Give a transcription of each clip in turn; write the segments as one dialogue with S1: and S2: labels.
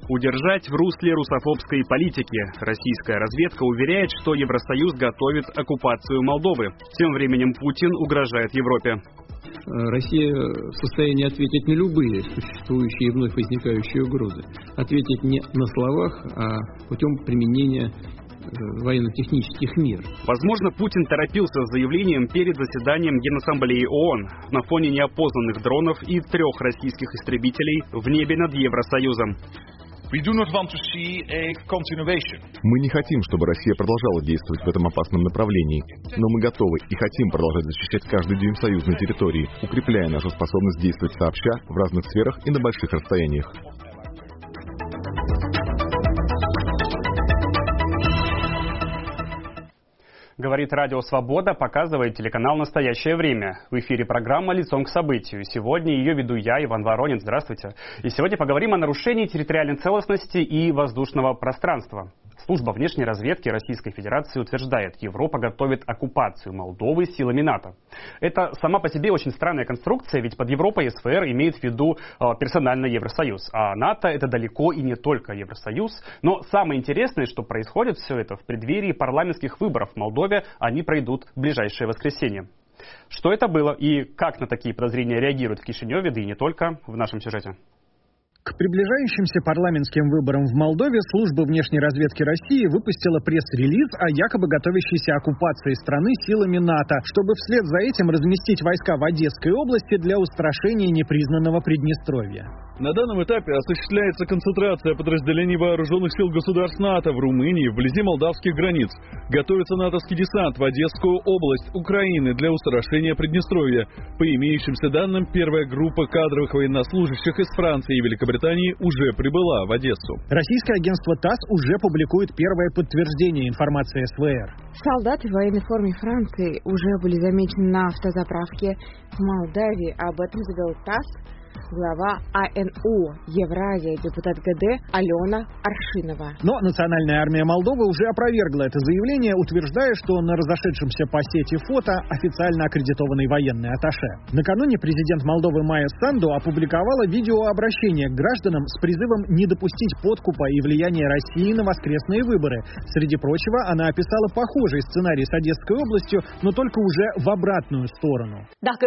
S1: Удержать в русле русофобской политики. Российская разведка уверяет, что Евросоюз готовит оккупацию Молдовы. Тем временем Путин угрожает Европе.
S2: Россия в состоянии ответить на любые существующие и вновь возникающие угрозы. Ответить не на словах, а путем применения военно-технических мер.
S1: Возможно, Путин торопился с заявлением перед заседанием Генассамблеи ООН на фоне неопознанных дронов и 3 российских истребителей в небе над Евросоюзом.
S3: Мы не хотим, чтобы Россия продолжала действовать в этом опасном направлении, но мы готовы и хотим продолжать защищать каждый дюйм союзной территории, укрепляя нашу способность действовать сообща в разных сферах и на больших расстояниях.
S1: Говорит Радио Свобода, показывает телеканал «Настоящее время». В эфире программа «Лицом к событию». Сегодня ее веду я, Иван Воронин. Здравствуйте. И сегодня поговорим о нарушении территориальной целостности и воздушного пространства. Служба внешней разведки Российской Федерации утверждает, Европа готовит оккупацию Молдовы силами НАТО. Это сама по себе очень странная конструкция, ведь под Европой СФР имеет в виду персонально Евросоюз. А НАТО это далеко и не только Евросоюз. Но самое интересное, что происходит все это в преддверии парламентских выборов в Молдове, они пройдут в ближайшее воскресенье. Что это было и как на такие подозрения реагируют в Кишиневе, да и не только, в нашем сюжете.
S4: К приближающимся парламентским выборам в Молдове служба внешней разведки России выпустила пресс-релиз о якобы готовящейся оккупации страны силами НАТО, чтобы вслед за этим разместить войска в Одесской области для устрашения непризнанного Приднестровья.
S5: На данном этапе осуществляется концентрация подразделений вооруженных сил государств НАТО в Румынии вблизи молдавских границ. Готовится натовский десант в Одесскую область Украины для устрашения Приднестровья. По имеющимся данным, первая группа кадровых военнослужащих из Франции и Великобритании уже прибыла в Одессу.
S4: Российское агентство ТАСС уже публикует первое подтверждение информации СВР.
S6: Солдаты в военной форме Франции уже были замечены на автозаправке в Молдавии. Об этом заявил ТАСС глава АНУ Евразия, депутат ГД Алена Аршинова.
S4: Но Национальная армия Молдовы уже опровергла это заявление, утверждая, что на разошедшемся по сети фото официально аккредитованный военный атташе. Накануне президент Молдовы Майя Санду опубликовала видеообращение к гражданам с призывом не допустить подкупа и влияния России на воскресные выборы. Среди прочего, она описала похожий сценарий с Одесской областью, но только уже в обратную сторону.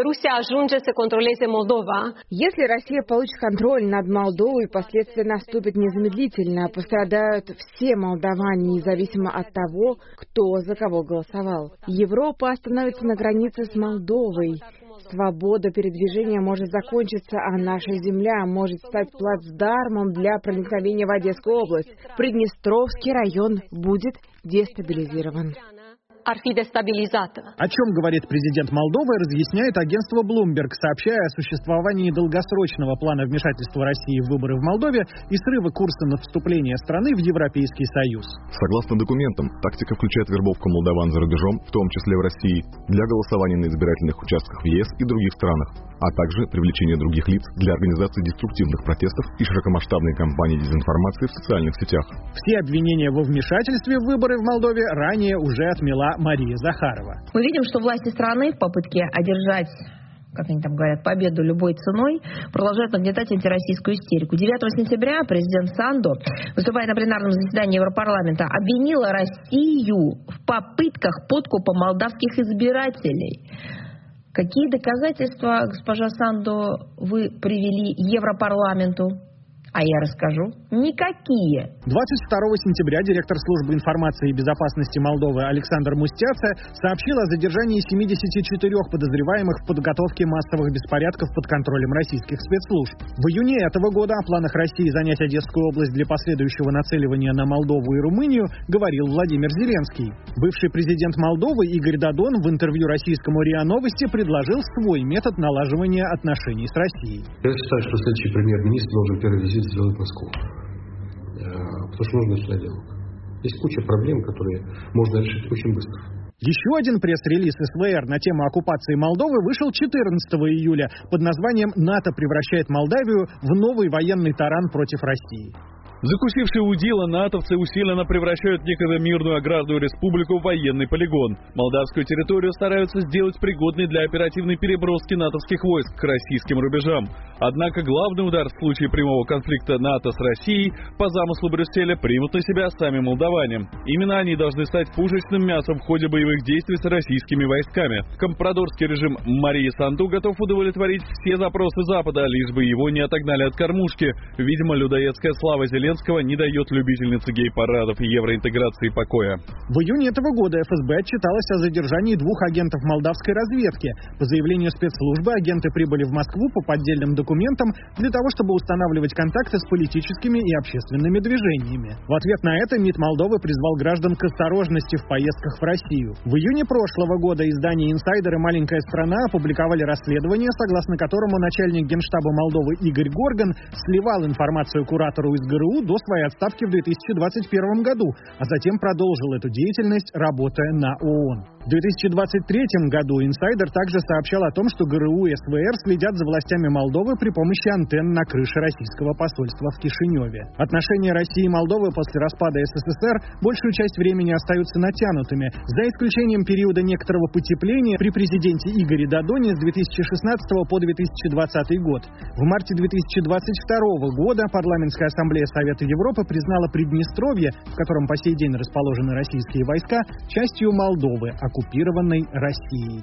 S6: Если Россия получит контроль над Молдовой, последствия наступят незамедлительно. Пострадают все молдаване, независимо от того, кто за кого голосовал. Европа остановится на границе с Молдовой. Свобода передвижения может закончиться, а наша земля может стать плацдармом для проникновения в Одесскую область. Приднестровский район будет дестабилизирован.
S4: О чем говорит президент Молдовы, разъясняет агентство Bloomberg, сообщая о существовании долгосрочного плана вмешательства России в выборы в Молдове и срыва курса на вступление страны в Европейский Союз.
S3: Согласно документам, тактика включает вербовку молдаван за рубежом, в том числе в России, для голосования на избирательных участках в ЕС и других странах, а также привлечение других лиц для организации деструктивных протестов и широкомасштабной кампании дезинформации в социальных сетях.
S4: Все обвинения во вмешательстве в выборы в Молдове ранее уже отмела Мария Захарова.
S7: Мы видим, что власти страны в попытке одержать, как они там говорят, победу любой ценой, продолжают нагнетать антироссийскую истерику. 9 сентября президент Санду, выступая на пленарном заседании Европарламента, обвинила Россию в попытках подкупа молдавских избирателей. Какие доказательства, госпожа Санду, вы привели Европарламенту? А я расскажу. Никакие.
S4: 22 сентября директор службы информации и безопасности Молдовы Александр Мустяца сообщил о задержании 74 подозреваемых в подготовке массовых беспорядков под контролем российских спецслужб. В июне этого года о планах России занять Одесскую область для последующего нацеливания на Молдову и Румынию говорил Владимир Зеленский. Бывший президент Молдовы Игорь Додон в интервью российскому РИА Новости предложил свой метод налаживания отношений с Россией.
S8: Я считаю, что следующий премьер-министр должен первый визит сделать в Москву. Потому что нужно сюда диалог. Есть куча проблем, которые можно решить очень быстро.
S4: Еще один пресс-релиз СВР на тему оккупации Молдовы вышел 14 июля под названием «НАТО превращает Молдавию в новый военный таран против России».
S5: Закусившие у дела натовцы усиленно превращают некогда мирную аграрную республику в военный полигон. Молдавскую территорию стараются сделать пригодной для оперативной переброски натовских войск к российским рубежам. Однако главный удар в случае прямого конфликта НАТО с Россией по замыслу Брюсселя примут на себя сами молдаване. Именно они должны стать пушечным мясом в ходе боевых действий с российскими войсками. Компрадорский режим Марии Санду готов удовлетворить все запросы Запада, лишь бы его не отогнали от кормушки. Видимо, людоедская слава Зеленского не дает любительнице гей-парадов и евроинтеграции покоя.
S4: В июне этого года ФСБ отчиталась о задержании 2 агентов молдавской разведки. По заявлению спецслужбы, агенты прибыли в Москву по поддельным документам для того, чтобы устанавливать контакты с политическими и общественными движениями. В ответ на это МИД Молдовы призвал граждан к осторожности в поездках в Россию. В июне прошлого года издание «Инсайдер» и «Маленькая страна» опубликовали расследование, согласно которому начальник Генштаба Молдовы Игорь Горган сливал информацию куратору из ГРУ до своей отставки в 2021 году, а затем продолжил эту деятельность, работая на ООН. В 2023 году «Инсайдер» также сообщал о том, что ГРУ и СВР следят за властями Молдовы при помощи антенн на крыше российского посольства в Кишиневе. Отношения России и Молдовы после распада СССР большую часть времени остаются натянутыми, за исключением периода некоторого потепления при президенте Игоре Додоне с 2016 по 2020 год. В марте 2022 года Парламентская ассамблея Совета Европы признала Приднестровье, в котором по сей день расположены российские войска, частью Молдовы, оккупированной Россией.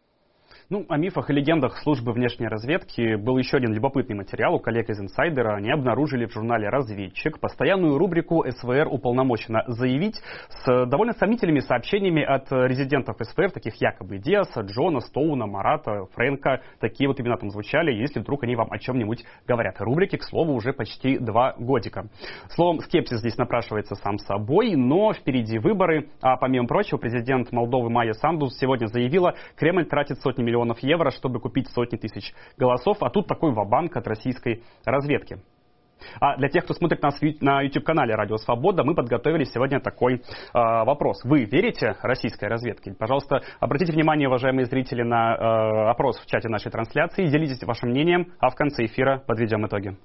S1: О мифах и легендах службы внешней разведки был еще один любопытный материал у коллег из «Инсайдера». Они обнаружили в журнале «Разведчик» постоянную рубрику «СВР уполномочено заявить» с довольно сомнительными сообщениями от резидентов СВР, таких якобы Диаса, Джона, Стоуна, Марата, Фрэнка. Такие вот имена там звучали, если вдруг они вам о чем-нибудь говорят. Рубрики, к слову, уже почти 2 годика. Словом, скепсис здесь напрашивается сам собой, но впереди выборы. А помимо прочего, президент Молдовы Майя Санду сегодня заявила, Кремль тратит сотни миллионов евро, чтобы купить сотни тысяч голосов, а тут такой ва-банк от российской разведки. А для тех, кто смотрит нас на YouTube-канале «Радио Свобода», мы подготовили сегодня такой вопрос. Вы верите российской разведке? Пожалуйста, обратите внимание, уважаемые зрители, на опрос в чате нашей трансляции, делитесь вашим мнением, а в конце эфира подведем итоги.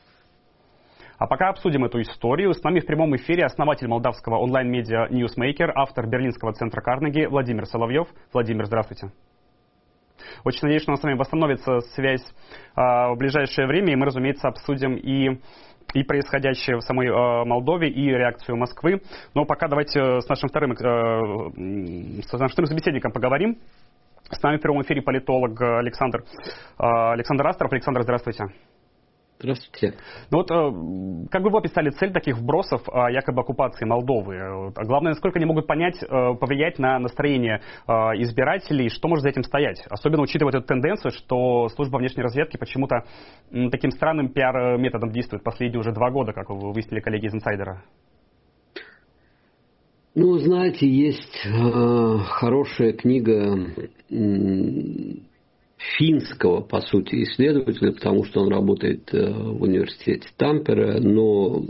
S1: А пока обсудим эту историю. С нами в прямом эфире основатель молдавского онлайн-медиа Newsmaker, автор Берлинского центра Карнеги Владимир Соловьев. Владимир, здравствуйте. Очень надеюсь, что у нас с вами восстановится связь в ближайшее время, и мы, разумеется, обсудим и происходящее в самой Молдове, и реакцию Москвы. Но пока давайте с нашим вторым собеседником поговорим. С нами в прямом эфире политолог Александр Астров. Александр, здравствуйте.
S9: Здравствуйте.
S1: Как бы вы описали цель таких вбросов о якобы оккупации Молдовы? А главное, насколько они могут повлиять на настроение избирателей, что может за этим стоять? Особенно учитывая эту тенденцию, что служба внешней разведки почему-то таким странным пиар-методом действует последние уже 2 года, как вы выяснили, коллеги из «Инсайдера».
S9: Знаете, есть хорошая книга финского, по сути, исследователя, потому что он работает в университете Тампере, но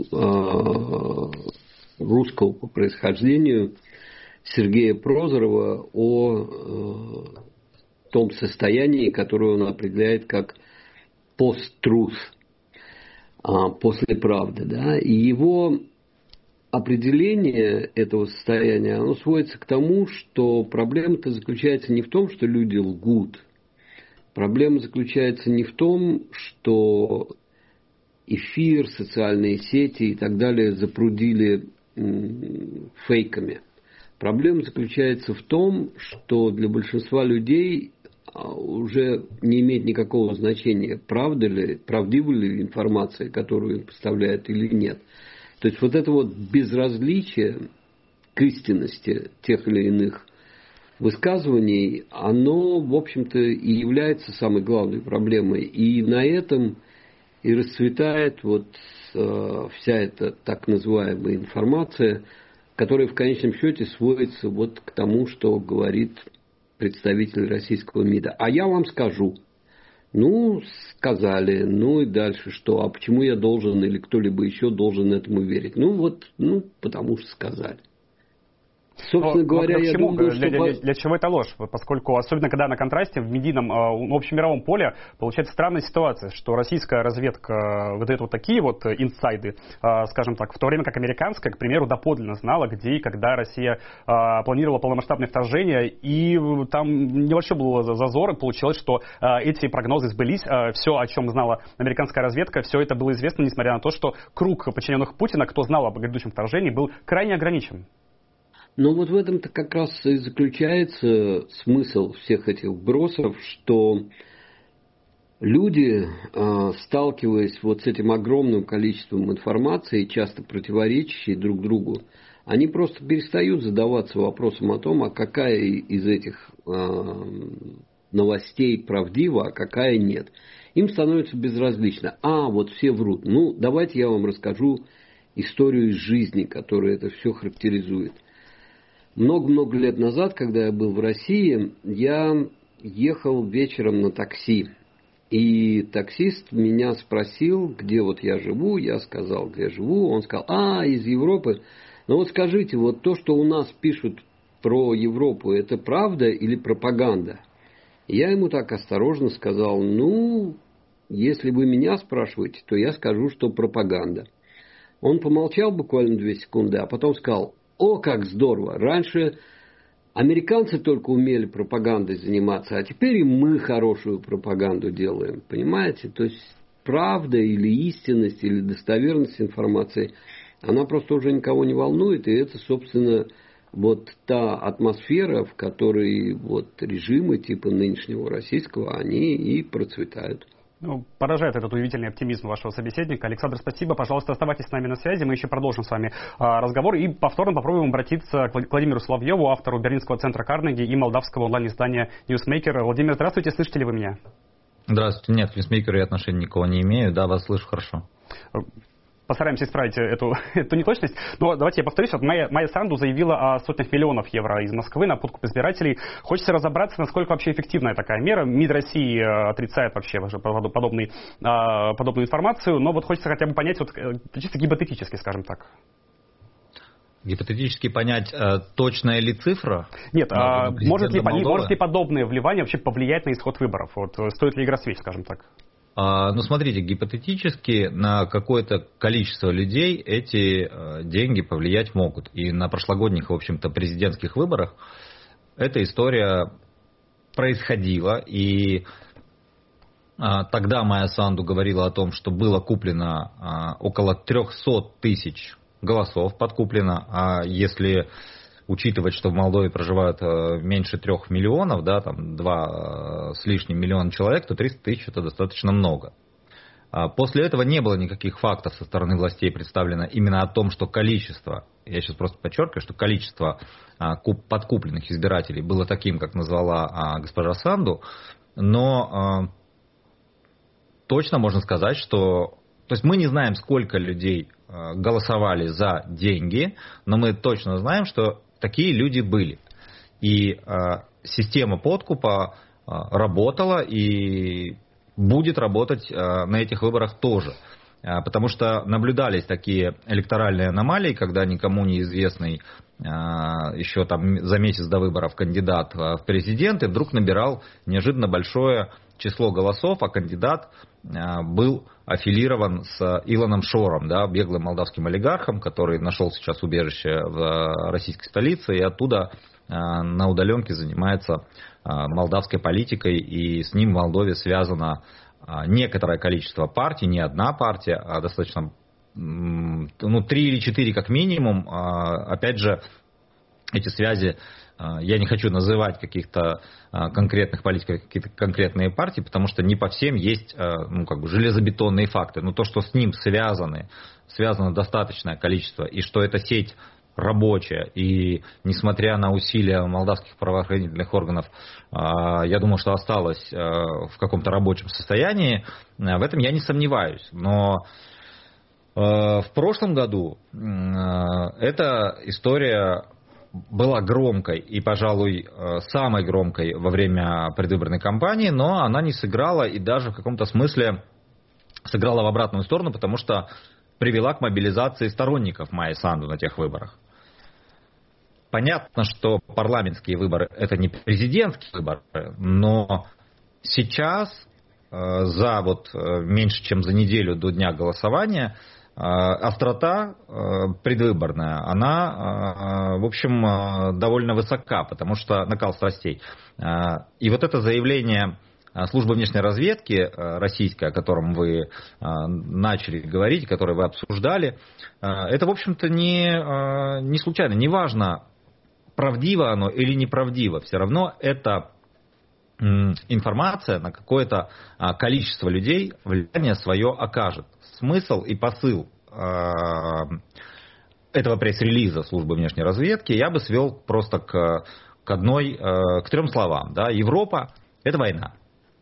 S9: русского по происхождению, Сергея Прозорова, о том состоянии, которое он определяет как post-truth, после правды. Да? И его определение этого состояния, оно сводится к тому, что проблема-то заключается не в том, что люди лгут. Проблема заключается не в том, что эфир, социальные сети и так далее запрудили фейками. Проблема заключается в том, что для большинства людей уже не имеет никакого значения, правдива ли информация, которую им поставляют, или нет. То есть вот это вот безразличие к истинности тех или иных высказываний, оно, в общем-то, и является самой главной проблемой. И на этом и расцветает вся эта так называемая информация, которая в конечном счете сводится к тому, что говорит представитель российского МИДа. А я вам скажу. Сказали, и дальше что? А почему я должен или кто-либо еще должен этому верить? Потому что сказали. Собственно говоря, я думаю, что...
S1: Для чего это ложь? Поскольку, особенно когда на контрасте в медийном, общемировом поле, получается странная ситуация, что российская разведка выдает вот такие вот инсайды, скажем так, в то время как американская, к примеру, доподлинно знала, где и когда Россия планировала полномасштабное вторжение, и там небольшой был зазор, и получилось, что эти прогнозы сбылись, все, о чем знала американская разведка, все это было известно, несмотря на то, что круг подчиненных Путина, кто знал об грядущем вторжении, был крайне ограничен.
S9: Но вот в этом-то как раз и заключается смысл всех этих вбросов, что люди, сталкиваясь вот с этим огромным количеством информации, часто противоречащей друг другу, они просто перестают задаваться вопросом о том, а какая из этих новостей правдива, а какая нет. Им становится безразлично. Вот все врут. Ну, давайте я вам расскажу историю из жизни, которая это все характеризует. Много-много лет назад, когда я был в России, я ехал вечером на такси. И таксист меня спросил, где вот я живу. Я сказал, где я живу. Он сказал, из Европы. Ну вот скажите, вот то, что у нас пишут про Европу, это правда или пропаганда? Я ему так осторожно сказал, если вы меня спрашиваете, то я скажу, что пропаганда. Он помолчал буквально 2 секунды, а потом сказал, как здорово, раньше американцы только умели пропагандой заниматься, а теперь и мы хорошую пропаганду делаем, понимаете? То есть правда или истинность, или достоверность информации, она просто уже никого не волнует, и это, собственно, вот та атмосфера, в которой вот режимы типа нынешнего российского, они и процветают.
S1: Поражает этот удивительный оптимизм вашего собеседника. Александр, спасибо. Пожалуйста, оставайтесь с нами на связи. Мы еще продолжим с вами разговор. И повторно попробуем обратиться к Владимиру Соловьеву, автору Берлинского центра Карнеги и молдавского онлайн-издания Newsmaker. Владимир, здравствуйте. Слышите ли вы меня?
S10: Здравствуйте. Нет, к Newsmaker я отношения никого не имею. Да, вас слышу хорошо.
S1: Постараемся исправить эту неточность. Но давайте я повторюсь. Вот Майя Санду заявила о сотнях миллионов евро из Москвы на подкуп избирателей. Хочется разобраться, насколько вообще эффективная такая мера. МИД России отрицает вообще подобную информацию. Но вот хочется хотя бы понять, вот, чисто гипотетически, скажем так.
S10: Гипотетически понять, точная ли цифра?
S1: Нет, может ли подобное вливание вообще повлиять на исход выборов? Вот, стоит ли игра свеч, скажем так?
S10: Смотрите, гипотетически на какое-то количество людей эти деньги повлиять могут. И на прошлогодних, в общем-то, президентских выборах эта история происходила. И тогда Майя Санду говорила о том, что было куплено около 300 тысяч голосов, подкуплено. А если учитывать, что в Молдове проживают меньше 3 миллионов, да, там 2 с лишним миллиона человек, то 300 тысяч это достаточно много. После этого не было никаких фактов со стороны властей представлено именно о том, что количество, я сейчас просто подчеркиваю, что количество подкупленных избирателей было таким, как назвала госпожа Санду, но точно можно сказать, что... То есть мы не знаем, сколько людей голосовали за деньги, но мы точно знаем, что такие люди были. И система подкупа работала и будет работать на этих выборах тоже. Потому что наблюдались такие электоральные аномалии, когда никому неизвестный еще там за месяц до выборов кандидат в президенты вдруг набирал неожиданно большое число голосов, а кандидат был аффилирован с Илоном Шором, да, беглым молдавским олигархом, который нашел сейчас убежище в российской столице и оттуда на удаленке занимается молдавской политикой, и с ним в Молдове связано некоторое количество партий, не одна партия, а достаточно 3 или 4 как минимум. Опять же, эти связи, я не хочу называть каких-то конкретных политиков, какие-то конкретные партии, потому что не по всем есть железобетонные факты. Но то, что с ним связано достаточное количество, и что эта сеть рабочая, и несмотря на усилия молдавских правоохранительных органов, я думаю, что осталась в каком-то рабочем состоянии, в этом я не сомневаюсь. Но в прошлом году эта история была громкой и, пожалуй, самой громкой во время предвыборной кампании, но она не сыграла и даже в каком-то смысле сыграла в обратную сторону, потому что привела к мобилизации сторонников Майи Санду на тех выборах. Понятно, что парламентские выборы – это не президентские выборы, но сейчас, за меньше чем за неделю до дня голосования, острота предвыборная, она, в общем, довольно высока, потому что накал страстей. И вот это заявление службы внешней разведки российской, о котором вы начали говорить, которое вы обсуждали, это, в общем-то, не случайно, неважно, правдиво оно или неправдиво, все равно это информация на какое-то количество людей влияние свое окажет. Смысл и посыл этого пресс-релиза службы внешней разведки я бы свел просто к 3 словам. Да? Европа – это война.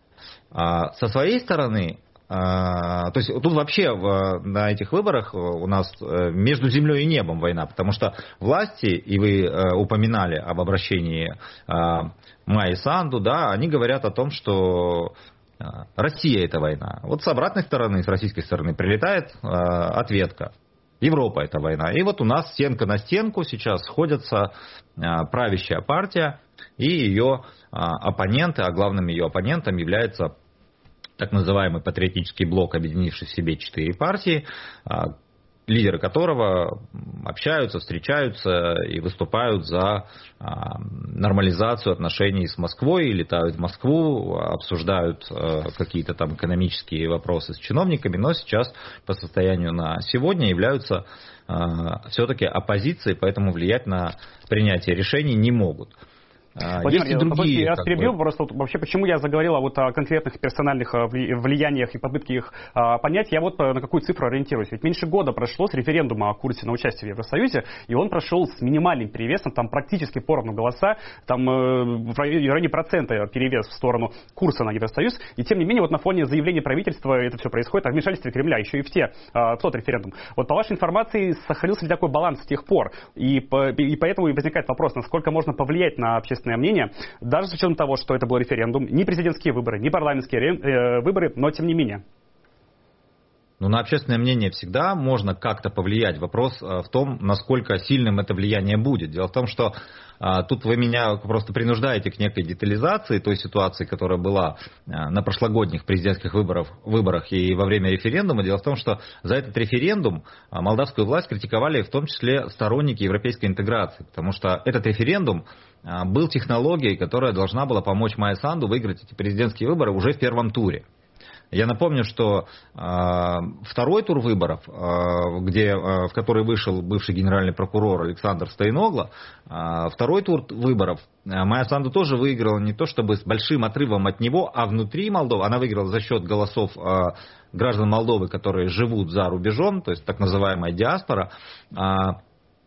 S10: Со своей стороны, то есть тут вообще на этих выборах у нас между землей и небом война, потому что власти, и вы упоминали об обращении Майи Санду, да, они говорят о том, что Россия это война. Вот с обратной стороны, с российской стороны прилетает ответка. Европа это война. И вот у нас стенка на стенку сейчас сходятся правящая партия и ее оппоненты, а главным ее оппонентом является так называемый патриотический блок, объединивший в себе 4 партии, лидеры которого общаются, встречаются и выступают за нормализацию отношений с Москвой, летают в Москву, обсуждают какие-то там экономические вопросы с чиновниками, но сейчас по состоянию на сегодня являются все-таки оппозицией, поэтому влиять на принятие решений не могут.
S1: Владимир, я перебью, просто вообще почему я заговорил о конкретных персональных влияниях и попытке их понять, я на какую цифру ориентируюсь. Ведь меньше года прошло с референдума о курсе на участие в Евросоюзе, и он прошел с минимальным перевесом, там практически поровну голоса, там в районе процента перевес в сторону курса на Евросоюз, и тем не менее на фоне заявления правительства это все происходит, о вмешательстве Кремля, еще и в тот референдум. По вашей информации, сохранился ли такой баланс с тех пор? И поэтому и возникает вопрос, насколько можно повлиять на общественное мнение, даже с учетом того, что это был референдум, не президентские выборы, не парламентские выборы, но тем не менее.
S10: На общественное мнение всегда можно как-то повлиять. Вопрос в том, насколько сильным это влияние будет. Дело в том, что тут вы меня просто принуждаете к некой детализации той ситуации, которая была на прошлогодних президентских выборах и во время референдума. Дело в том, что за этот референдум молдавскую власть критиковали в том числе сторонники европейской интеграции, потому что этот референдум был технологией, которая должна была помочь Майе Санду выиграть эти президентские выборы уже в первом туре. Я напомню, что второй тур выборов, в который вышел бывший генеральный прокурор Александр Стоиногло, второй тур выборов Майя Санду тоже выиграла не то чтобы с большим отрывом от него, а внутри Молдовы она выиграла за счет голосов граждан Молдовы, которые живут за рубежом, то есть так называемая диаспора. А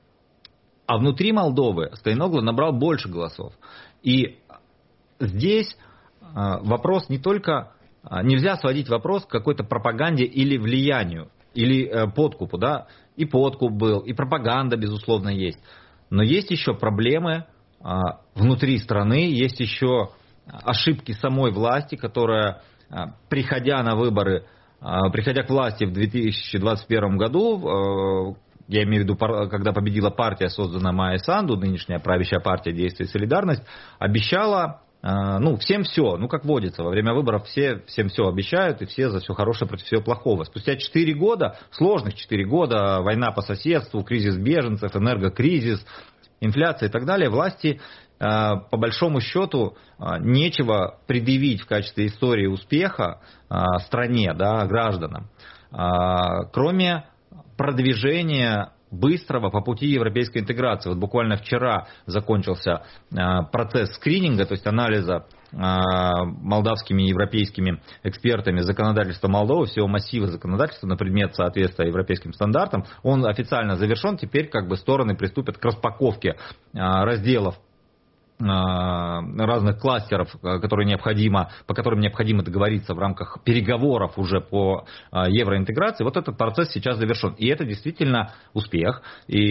S10: внутри Молдовы Стоиногло набрал больше голосов. И здесь вопрос не только... Нельзя сводить вопрос к какой-то пропаганде или влиянию, или подкупу. Да? И подкуп был, и пропаганда, безусловно, есть. Но есть еще проблемы внутри страны, есть еще ошибки самой власти, которая, приходя на выборы, приходя к власти в 2021 году, я имею в виду, когда победила партия, созданная Майей Санду, нынешняя правящая партия «Действие и солидарность», обещала... всем все, как водится, во время выборов всем все обещают, и все за все хорошее против всего плохого. Спустя 4 года, сложных 4 года, война по соседству, кризис беженцев, энергокризис, инфляция и так далее, власти, по большому счету, нечего предъявить в качестве истории успеха стране, да, гражданам, кроме продвижения быстрого по пути европейской интеграции. Вот буквально вчера закончился процесс скрининга, то есть анализа молдавскими и европейскими экспертами законодательства Молдовы, всего массива законодательства на предмет соответствия европейским стандартам. Он официально завершен, теперь стороны приступят к распаковке разделов разных кластеров, по которым необходимо договориться в рамках переговоров уже по евроинтеграции. Вот этот процесс сейчас завершен. И это действительно успех.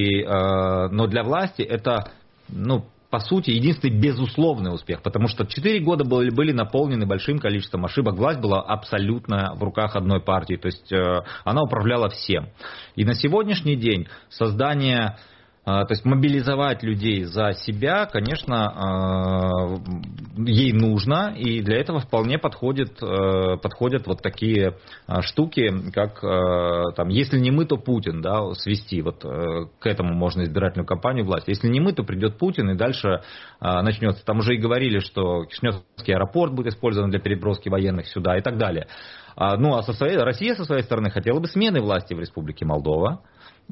S10: Но для власти это, по сути, единственный безусловный успех. Потому что 4 года были наполнены большим количеством ошибок. Власть была абсолютно в руках одной партии. То есть она управляла всем. И на сегодняшний день создание То есть мобилизовать людей за себя, конечно, ей нужно, и для этого вполне подходят вот такие штуки, как там, если не мы, то Путин, да, свести. Вот к этому можно избирательную кампанию власти. Если не мы, то придет Путин, и дальше начнется. Там уже и говорили, что Кишиневский аэропорт будет использован для переброски военных сюда и так далее. Ну, а Россия со своей стороны хотела бы смены власти в Республике Молдова.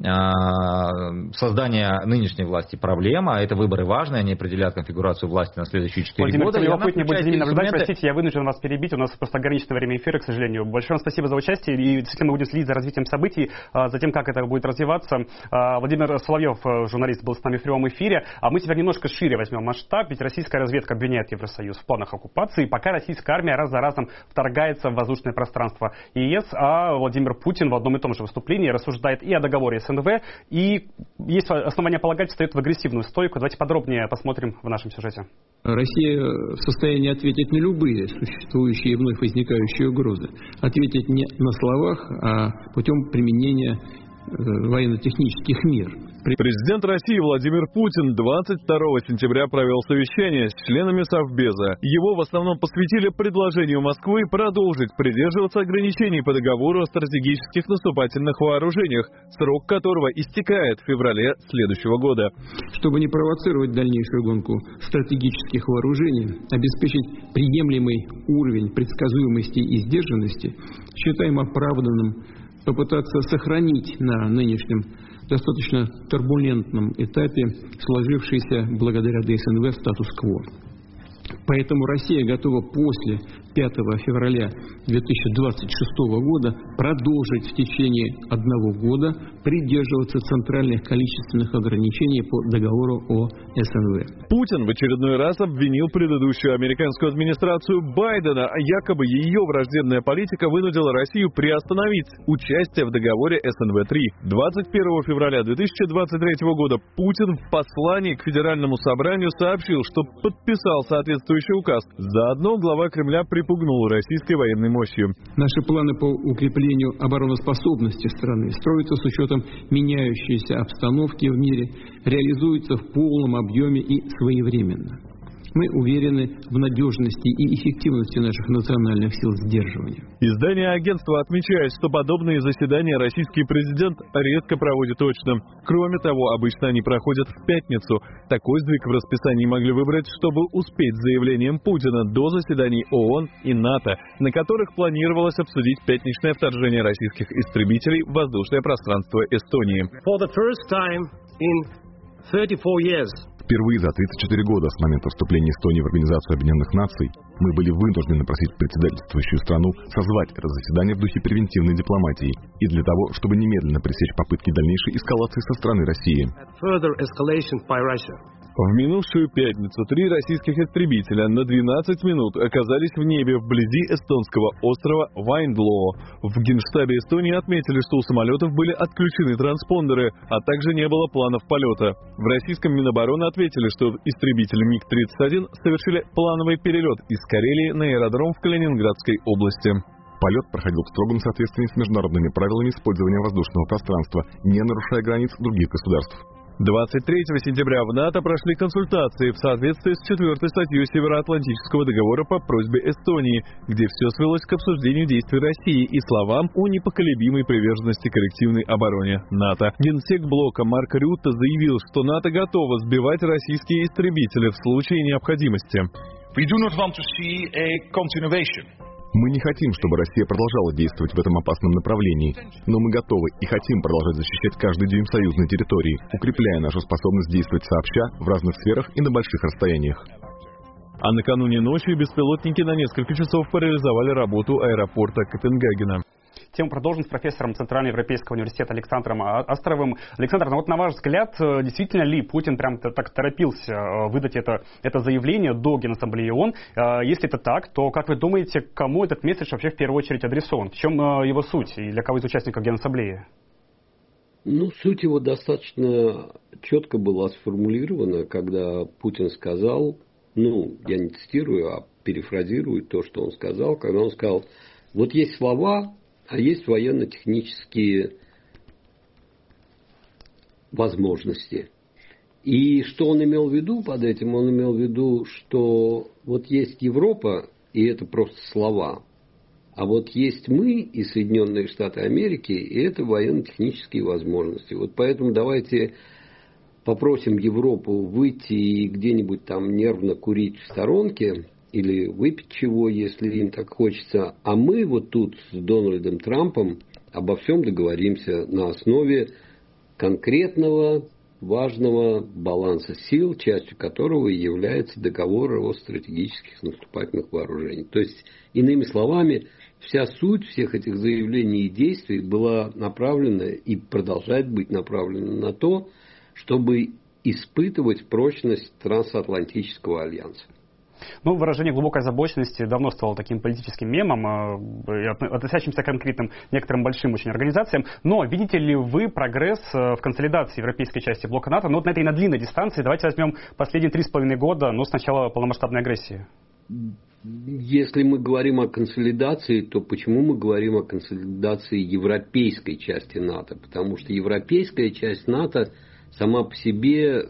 S10: Создание нынешней власти проблема, это выборы важные, они определяют конфигурацию власти на следующие 4 года.
S1: Любопытнее будет за ними наблюдать. Простите, я вынужден вас перебить, у нас просто ограниченное время эфира, к сожалению. Большое вам спасибо за участие, и действительно мы будем следить за развитием событий, за тем, как это будет развиваться. Владимир Соловьев, журналист, был с нами в прямом эфире, а мы теперь немножко шире возьмем масштаб, ведь российская разведка обвиняет Евросоюз в планах оккупации, пока российская армия раз за разом вторгается в воздушное пространство ЕС, а Владимир Путин в одном и том же выступлении рассуждает и о договоре СНВ, и есть основания полагать, встает в агрессивную стойку. Давайте подробнее посмотрим в нашем сюжете.
S2: Россия в состоянии ответить на любые существующие и вновь возникающие угрозы. Ответить не на словах, а путем применения военно-технических мер.
S5: Президент России Владимир Путин 22 сентября провел совещание с членами Совбеза. Его в основном посвятили предложению Москвы продолжить придерживаться ограничений по договору о стратегических наступательных вооружениях, срок которого истекает в феврале следующего года.
S2: Чтобы не провоцировать дальнейшую гонку стратегических вооружений, обеспечить приемлемый уровень предсказуемости и сдержанности, считаем оправданным попытаться сохранить на нынешнем достаточно турбулентном этапе сложившийся благодаря ДСНВ статус-кво. Поэтому Россия готова после 5 февраля 2026 года продолжить в течение 1 года придерживаться центральных количественных ограничений по договору о СНВ.
S5: Путин в очередной раз обвинил предыдущую американскую администрацию Байдена, якобы ее враждебная политика вынудила Россию приостановить участие в договоре СНВ-3. 21 февраля 2023 года Путин в послании к Федеральному собранию сообщил, что подписал соответствующий указ. Заодно глава Кремля припугнул российской военной мощью.
S2: Наши планы по укреплению обороноспособности страны строятся с учетом меняющейся обстановки в мире, реализуются в полном объеме и своевременно. Мы уверены в надежности и эффективности наших национальных сил сдерживания.
S5: Издание агентства отмечает, что подобные заседания российский президент редко проводит очно. Кроме того, обычно они проходят в пятницу. Такой сдвиг в расписании могли выбрать, чтобы успеть с заявлением Путина до заседаний ООН и НАТО, на которых планировалось обсудить пятничное вторжение российских истребителей в воздушное пространство Эстонии.
S3: Впервые за 34 года с момента вступления Эстонии в Организацию Объединенных Наций мы были вынуждены просить председательствующую страну созвать это заседание в духе превентивной дипломатии и для того, чтобы немедленно пресечь попытки дальнейшей эскалации со стороны России.
S5: В минувшую пятницу 3 российских истребителя на 12 минут оказались в небе вблизи эстонского острова Вайндлоо. В Генштабе Эстонии отметили, что у самолетов были отключены транспондеры, а также не было планов полета. В российском Минобороны ответили, что истребители МиГ-31 совершили плановый перелет из Карелии на аэродром в Калининградской области.
S3: Полет проходил в строгом соответствии с международными правилами использования воздушного пространства, не нарушая границ других государств.
S5: 23 сентября в НАТО прошли консультации в соответствии с 4-й статьей Североатлантического договора по просьбе Эстонии, где все свелось к обсуждению действий России и словам о непоколебимой приверженности коллективной обороне НАТО. Генсек блока Марк Рютте заявил, что НАТО готово сбивать российские истребители в случае необходимости.
S3: Мы не хотим, чтобы Россия продолжала действовать в этом опасном направлении, но мы готовы и хотим продолжать защищать каждый дюйм союзной территории, укрепляя нашу способность действовать сообща в разных сферах и на больших расстояниях.
S5: А накануне ночью беспилотники на несколько часов парализовали работу аэропорта Копенгагена.
S1: Тему продолжим с профессором Центральноевропейского университета Александром Астровым. Александр, ну вот на ваш взгляд, действительно ли Путин прям так торопился выдать это заявление до Генассамблеи ООН? Если это так, то как вы думаете, кому этот месседж вообще в первую очередь адресован? В чем его суть и для кого из участников Генассамблеи?
S9: Ну, суть его достаточно четко была сформулирована, когда Путин сказал, я не цитирую, а перефразирую то, что он сказал, когда он сказал, вот есть слова, а есть военно-технические возможности. И что он имел в виду под этим? Он имел в виду, что вот есть Европа, и это просто слова. А вот есть мы и Соединенные Штаты Америки, и это военно-технические возможности. Вот поэтому давайте попросим Европу выйти и где-нибудь там нервно курить в сторонке или выпить чего, если им так хочется. А мы вот тут с Дональдом Трампом обо всем договоримся на основе конкретного важного баланса сил, частью которого является договор о стратегических наступательных вооружениях. То есть, иными словами, вся суть всех этих заявлений и действий была направлена и продолжает быть направлена на то, чтобы испытывать прочность трансатлантического альянса.
S1: Ну, выражение глубокой озабоченности давно стало таким политическим мемом, относящимся к конкретным некоторым большим очень организациям. Но видите ли вы прогресс в консолидации европейской части блока НАТО? Ну, вот на этой длинной дистанции давайте возьмем последние 3,5 года, с начала полномасштабной агрессии.
S9: Если мы говорим о консолидации, то почему мы говорим о консолидации европейской части НАТО? Потому что европейская часть НАТО сама по себе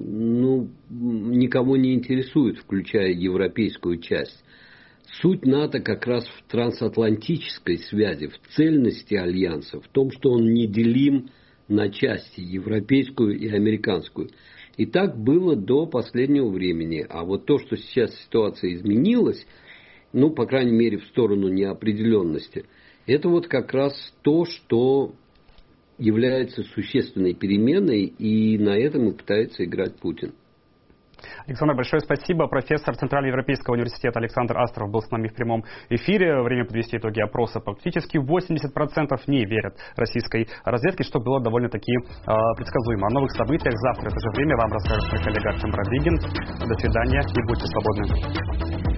S9: никого не интересует, включая европейскую часть. Суть НАТО как раз в трансатлантической связи, в цельности альянса, в том, что он неделим на части, европейскую и американскую. И так было до последнего времени. А вот то, что сейчас ситуация изменилась, по крайней мере, в сторону неопределенности, это вот как раз то, что является существенной переменой, и на этом и пытается играть Путин.
S1: Александр, большое спасибо. Профессор Центральноевропейского университета Александр Астров был с нами в прямом эфире. Время подвести итоги опроса. Практически 80% не верят российской разведке, что было довольно-таки предсказуемо. О новых событиях завтра в это же время вам расскажет мой коллега Артем Бравигин. До свидания и будьте свободны.